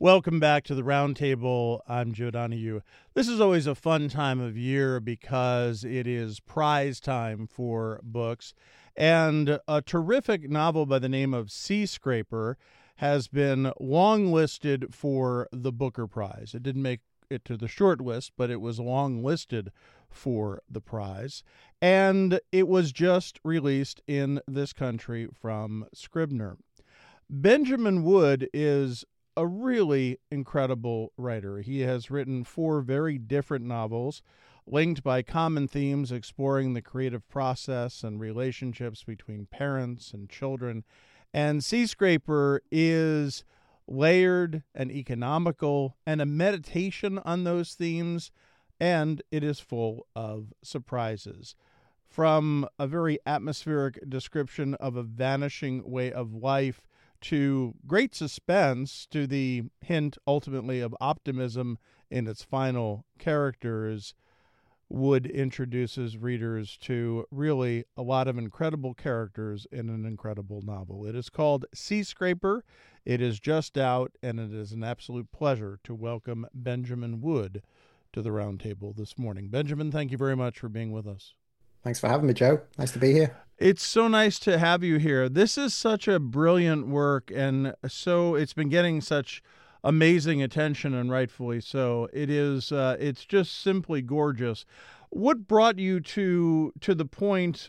Welcome back to the Roundtable. I'm Joe Donahue. This is always a fun time of year because it is prize time for books. And a terrific novel by the name of Sea Scraper has been long listed for the Booker Prize. It didn't make it to the short list, but it was long listed for the prize. And it was just released in this country from Scribner. Benjamin Wood is a really incredible writer. He has written 4 very different novels, linked by common themes exploring the creative process and relationships between parents and children. And Sea Scraper is layered and economical and a meditation on those themes, and it is full of surprises. From a very atmospheric description of a vanishing way of life to great suspense, to the hint ultimately of optimism in its final characters, Wood introduces readers to really a lot of incredible characters in an incredible novel. It is called Sea Scraper. It is just out, and it is an absolute pleasure to welcome Benjamin Wood to the Roundtable this morning. Benjamin, thank you very much for being with us. Thanks for having me, Joe. Nice to be here. It's so nice to have you here. This is such a brilliant work, and so it's been getting such amazing attention, and rightfully so. It's just simply gorgeous. What brought you to the point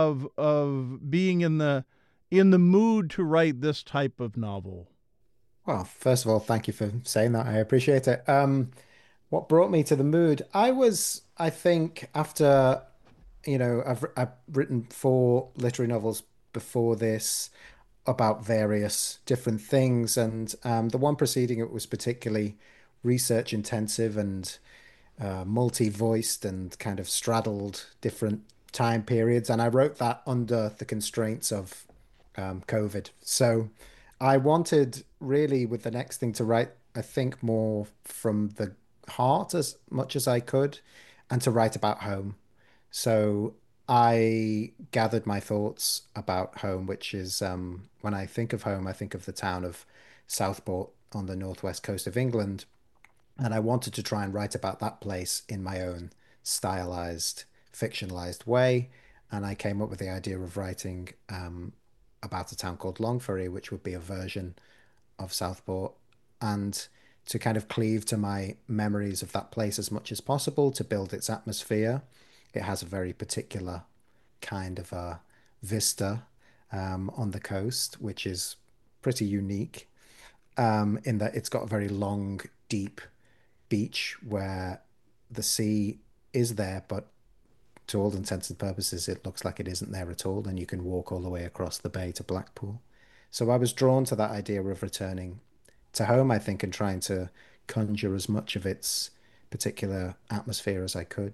of being in the mood to write this type of novel? Well, first of all, thank you for saying that. I appreciate it. What brought me to the mood? I think, after, I've written 4 literary novels before this about various different things, and the one preceding it was particularly research intensive and multi-voiced and kind of straddled different time periods. And I wrote that under the constraints of COVID. So I wanted really with the next thing to write, I think, more from the heart as much as I could, and to write about home. So I gathered my thoughts about home, which is, when I think of home, I think of the town of Southport on the northwest coast of England. And I wanted to try and write about that place in my own stylized, fictionalized way. And I came up with the idea of writing about a town called Longferry, which would be a version of Southport, and to kind of cleave to my memories of that place as much as possible to build its atmosphere. It has a very particular kind of a vista on the coast, which is pretty unique, in that it's got a very long, deep beach where the sea is there, but to all intents and purposes, it looks like it isn't there at all, and you can walk all the way across the bay to Blackpool. So I was drawn to that idea of returning to home, I think, and trying to conjure as much of its particular atmosphere as I could.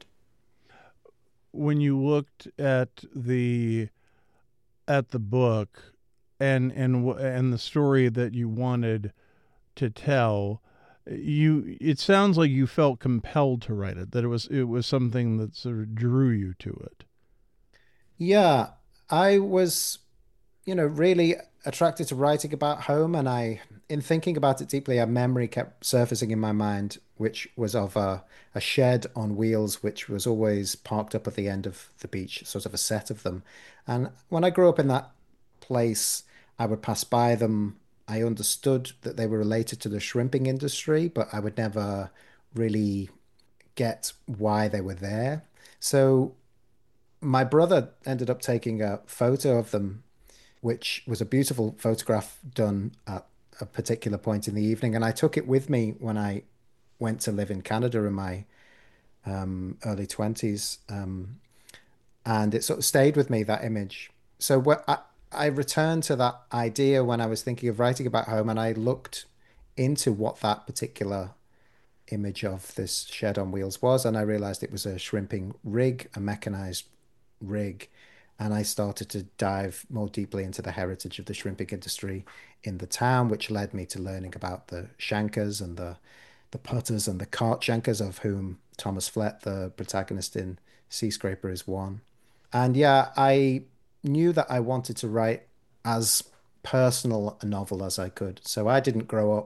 When you looked at the book and the story that you wanted to tell, it sounds like you felt compelled to write it, that it was something that sort of drew you to it. Yeah, I was, really attracted to writing about home, and in thinking about it deeply, a memory kept surfacing in my mind, which was of a shed on wheels, which was always parked up at the end of the beach, sort of a set of them. And when I grew up in that place, I would pass by them. I understood that they were related to the shrimping industry, but I would never really get why they were there. So my brother ended up taking a photo of them, which was a beautiful photograph done at a particular point in the evening. And I took it with me when I went to live in Canada in my early 20s. And it sort of stayed with me, that image. So I returned to that idea when I was thinking of writing about home, and I looked into what that particular image of this shed on wheels was, and I realized it was a shrimping rig, a mechanized rig. And I started to dive more deeply into the heritage of the shrimping industry in the town, which led me to learning about the shankers and the putters and the cart shankers, of whom Thomas Flett, the protagonist in Sea Scraper, is one. And yeah, I knew that I wanted to write as personal a novel as I could. So I didn't grow up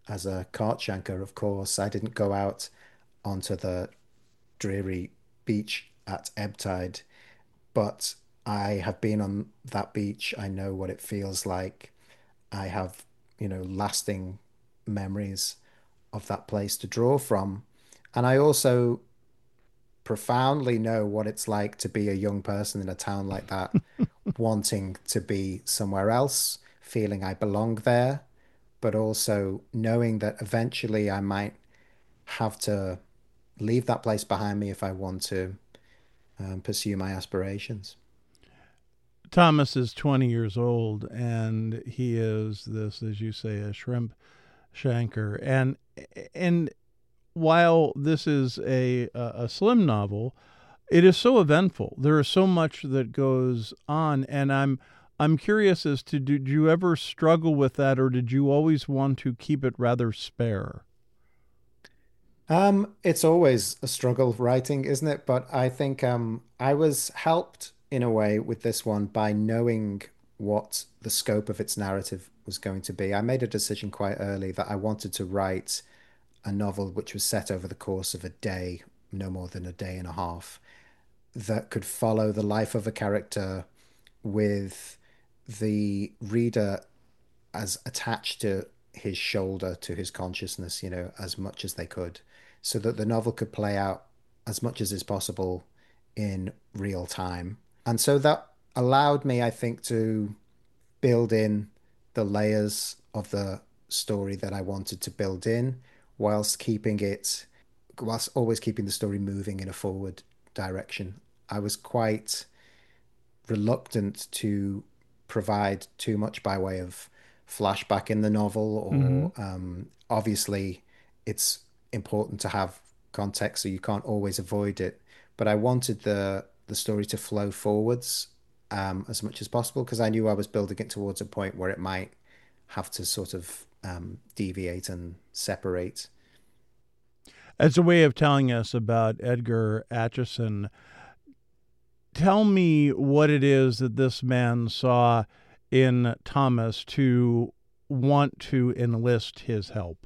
as a cart shanker, of course. I didn't go out onto the dreary beach at ebb tide, but I have been on that beach. I know what it feels like. I have, lasting memories of that place to draw from. And I also profoundly know what it's like to be a young person in a town like that, wanting to be somewhere else, feeling I belong there, but also knowing that eventually I might have to leave that place behind me if I want to pursue my aspirations. Thomas is 20 years old, and he is this, as you say, a shrimp shanker. And while this is a slim novel, it is so eventful. There is so much that goes on, and I'm curious as to, did you ever struggle with that, or did you always want to keep it rather spare? It's always a struggle writing, isn't it? But I think I was helped in a way with this one by knowing what the scope of its narrative was going to be. I made a decision quite early that I wanted to write a novel which was set over the course of a day, no more than a day and a half, that could follow the life of a character with the reader as attached to his shoulder, to his consciousness, as much as they could, so that the novel could play out as much as is possible in real time. And so that allowed me, I think, to build in the layers of the story that I wanted to build in, whilst whilst always keeping the story moving in a forward direction. I was quite reluctant to provide too much by way of flashback in the novel, Mm-hmm. or obviously it's important to have context, so you can't always avoid it. But I wanted the story to flow forwards as much as possible because I knew I was building it towards a point where it might have to sort of deviate and separate. As a way of telling us about Edgar Acheson, tell me what it is that this man saw in Thomas to want to enlist his help.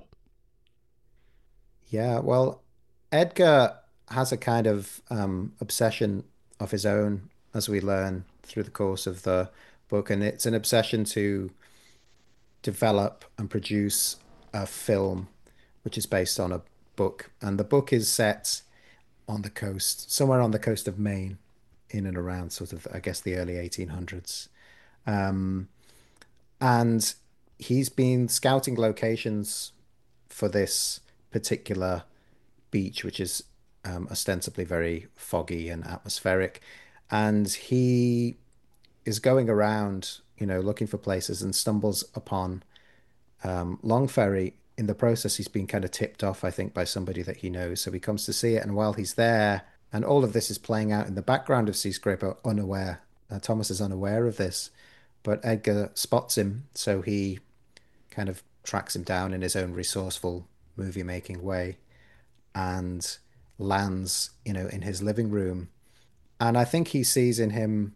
Yeah, well, Edgar has a kind of obsession of his own, as we learn through the course of the book, and it's an obsession to develop and produce a film which is based on a book. And the book is set on the coast, somewhere on the coast of Maine, in and around sort of, I guess, the early 1800s. Um, and he's been scouting locations for this particular beach, which is ostensibly very foggy and atmospheric. And he is going around, looking for places and stumbles upon Longferry. In the process, he's been kind of tipped off, I think, by somebody that he knows. So he comes to see it. And while he's there, and all of this is playing out in the background of Seascraper, unaware. Thomas is unaware of this, but Edgar spots him. So he kind of tracks him down in his own resourceful movie making way and lands, in his living room. And I think he sees in him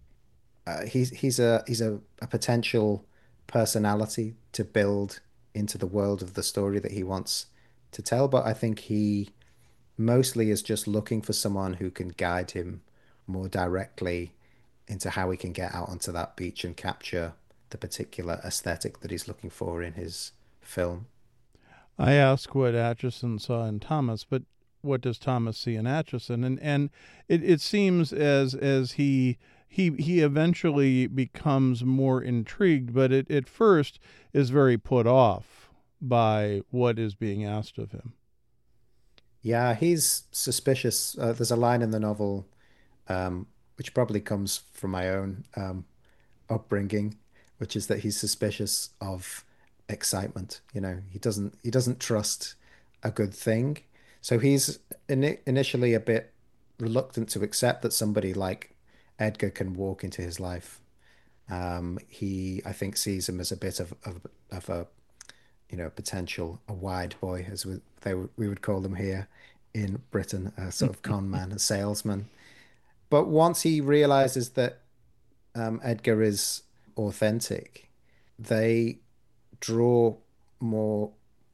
he's a potential personality to build into the world of the story that he wants to tell. But I think he mostly is just looking for someone who can guide him more directly into how he can get out onto that beach and capture the particular aesthetic that he's looking for in his film. I ask what Atchison saw in Thomas, but what does Thomas see in Atchison? And it seems as he eventually becomes more intrigued, but it at first is very put off by what is being asked of him. Yeah, he's suspicious. There's a line in the novel, which probably comes from my own upbringing, which is that he's suspicious of excitement. He doesn't trust a good thing. So he's initially a bit reluctant to accept that somebody like Edgar can walk into his life. He, I think, sees him as a bit of a potential a wide boy, as we would call them here in Britain, a sort of con man, a salesman. But once he realizes that Edgar is authentic, they draw more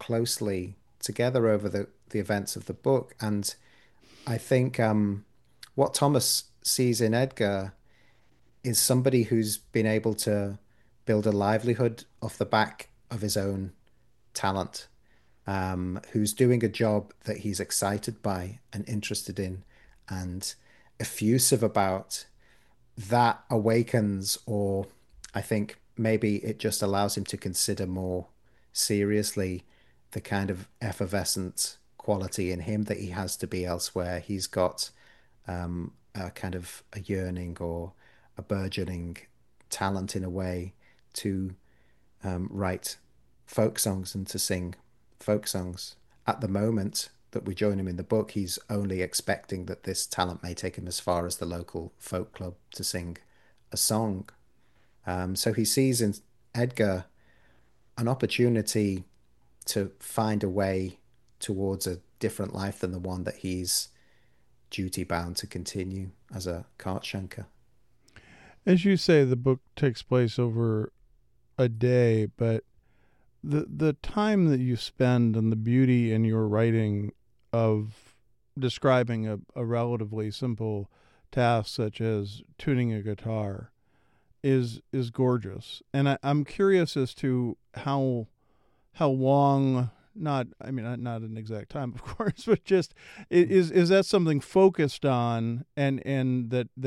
closely together over the events of the book. And I think what Thomas sees in Edgar is somebody who's been able to build a livelihood off the back of his own talent, who's doing a job that he's excited by and interested in and effusive about. That awakens, or I think maybe it just allows him to consider more seriously the kind of effervescent quality in him that he has to be elsewhere. He's got a kind of a yearning or a burgeoning talent in a way to write folk songs and to sing folk songs. At the moment that we join him in the book, he's only expecting that this talent may take him as far as the local folk club to sing a song. So he sees in Edgar an opportunity to find a way towards a different life than the one that he's duty bound to continue as a cart shanker. As you say, the book takes place over a day, but the time that you spend and the beauty in your writing of describing a relatively simple task such as tuning a guitar is gorgeous. And I'm curious as to how long, not I mean not an exact time of course, but just is that something focused on and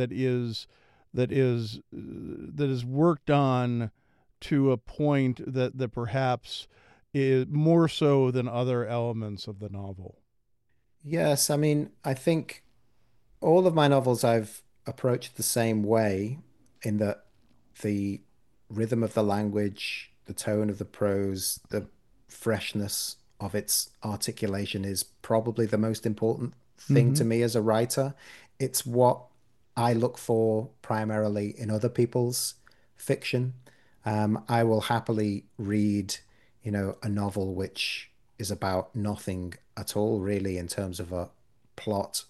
that is worked on to a point that perhaps is more so than other elements of the novel. Yes, I mean, I think all of my novels I've approached the same way in that the rhythm of the language, the tone of the prose, the freshness of its articulation is probably the most important thing Mm-hmm. to me as a writer. It's what I look for primarily in other people's fiction. I will happily read, a novel which is about nothing at all, really, in terms of a plot,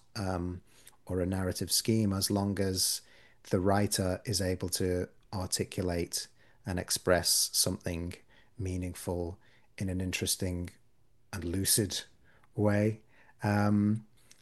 or a narrative scheme, as long as the writer is able to articulate and express something meaningful in an interesting and lucid way. Um,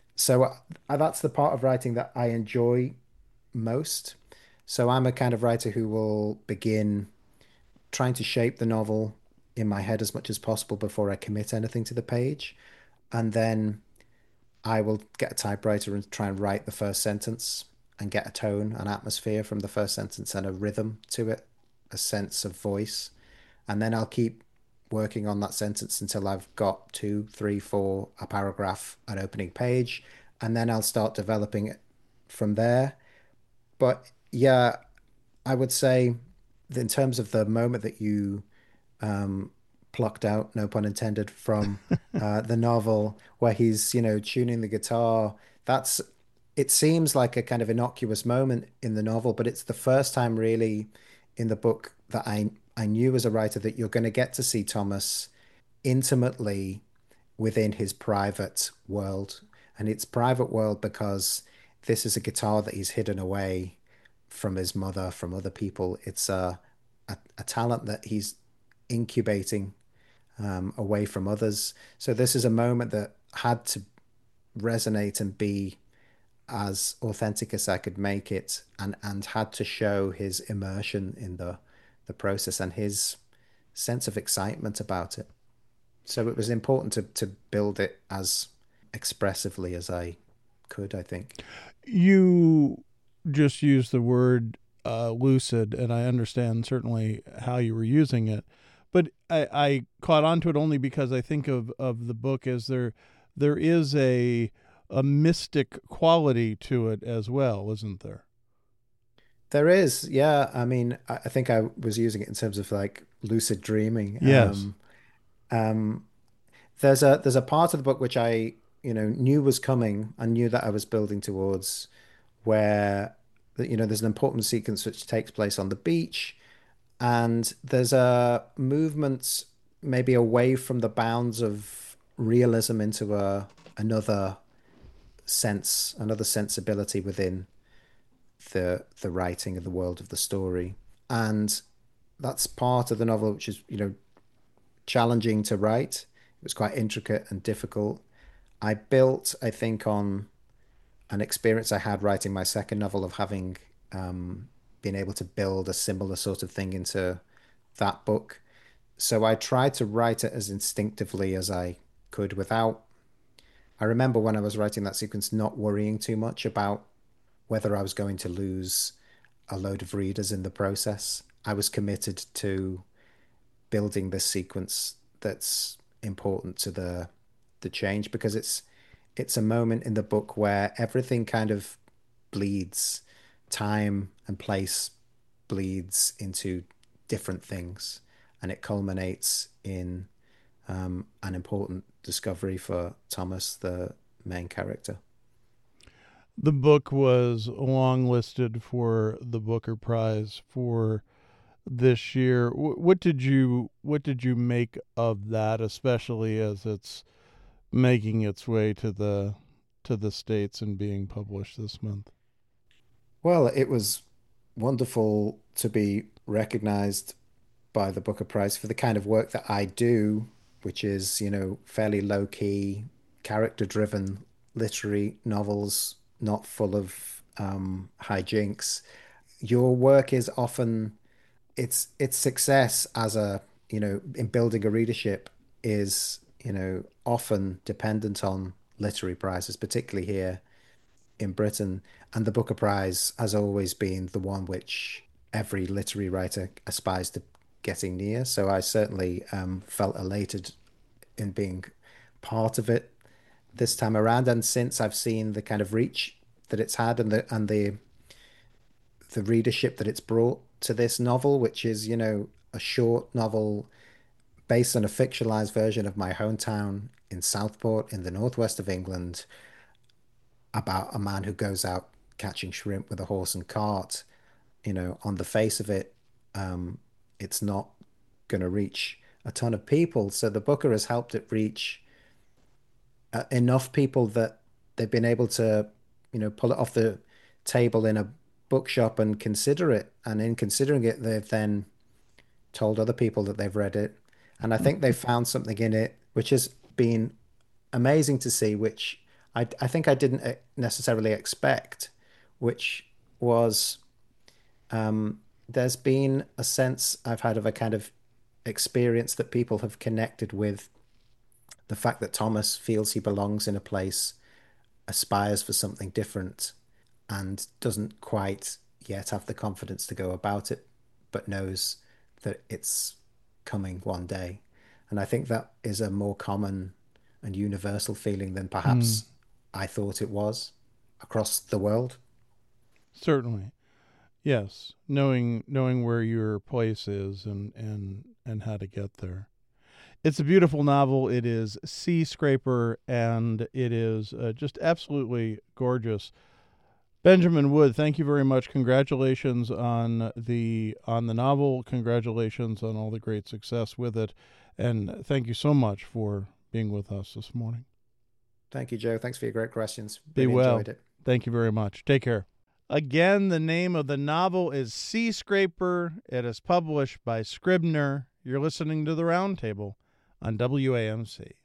so that's the part of writing that I enjoy most. So I'm a kind of writer who will begin trying to shape the novel in my head as much as possible before I commit anything to the page. And then I will get a typewriter and try and write the first sentence and get a tone, an atmosphere from the first sentence and a rhythm to it, a sense of voice. And then I'll keep working on that sentence until I've got two, three, four, a paragraph, an opening page, and then I'll start developing it from there. But yeah, I would say that in terms of the moment that you um, plucked out, no pun intended, from the novel where he's, tuning the guitar. That's, it seems like a kind of innocuous moment in the novel, but it's the first time really in the book that I knew as a writer that you're going to get to see Thomas intimately within his private world. And it's private world because this is a guitar that he's hidden away from his mother, from other people. It's a talent that he's incubating away from others. So this is a moment that had to resonate and be as authentic as I could make it, and had to show his immersion in the process and his sense of excitement about it. So it was important to build it as expressively as I could, I think. You just used the word lucid, and I understand certainly how you were using it. But I caught on to it only because I think of the book as there is a mystic quality to it as well, isn't there? There is, yeah. I mean, I think I was using it in terms of like lucid dreaming. Yes. Um, there's a part of the book which I, knew was coming. I knew that I was building towards where, there's an important sequence which takes place on the beach, and there's a movement maybe away from the bounds of realism into another sense, another sensibility within the writing of the world of the story. And that's part of the novel which is, challenging to write. was quite intricate and difficult. I built, I think, on an experience I had writing my second novel of having been able to build a similar sort of thing into that book. So I tried to write it as instinctively as I could without. I remember when I was writing that sequence not worrying too much about whether I was going to lose a load of readers in the process. I was committed to building this sequence that's important to the change because it's a moment in the book where everything kind of bleeds, time and place bleeds into different things, and it culminates in an important discovery for Thomas, the main character. The book was longlisted for the Booker Prize for this year. What did you make of that, especially as it's making its way to the States and being published this month? Well, it was wonderful to be recognized by the Booker Prize for the kind of work that I do, which is, fairly low key, character driven literary novels, not full of hijinks. Your work is often its success as in building a readership is, often dependent on literary prizes, particularly here in Britain. And the Booker Prize has always been the one which every literary writer aspires to getting near. So I certainly felt elated in being part of it this time around. And since I've seen the kind of reach that it's had and the readership that it's brought to this novel, which is, a short novel based on a fictionalized version of my hometown in Southport in the northwest of England, about a man who goes out catching shrimp with a horse and cart. On the face of it, it's not going to reach a ton of people. So the Booker has helped it reach enough people that they've been able to, pull it off the table in a bookshop and consider it. And in considering it, they've then told other people that they've read it. And I think they've found something in it which has been amazing to see, which I think I didn't necessarily expect, which was there's been a sense I've had of a kind of experience that people have connected with the fact that Thomas feels he belongs in a place, aspires for something different, and doesn't quite yet have the confidence to go about it, but knows that it's coming one day. And I think that is a more common and universal feeling than Mm, perhaps I thought it was across the world. certainly. Yes, knowing where your place is and how to get there. It's a beautiful novel. It is Sea Scraper, and it is just absolutely gorgeous. Benjamin Wood, thank you very much. Congratulations on the novel. Congratulations on all the great success with it, and thank you so much for being with us this morning. Thank you, Joe. Thanks for your great questions. Be Really well. enjoyed it. Thank you very much. Take care. Again, the name of the novel is Sea Scraper. It is published by Scribner. You're listening to the Roundtable on WAMC.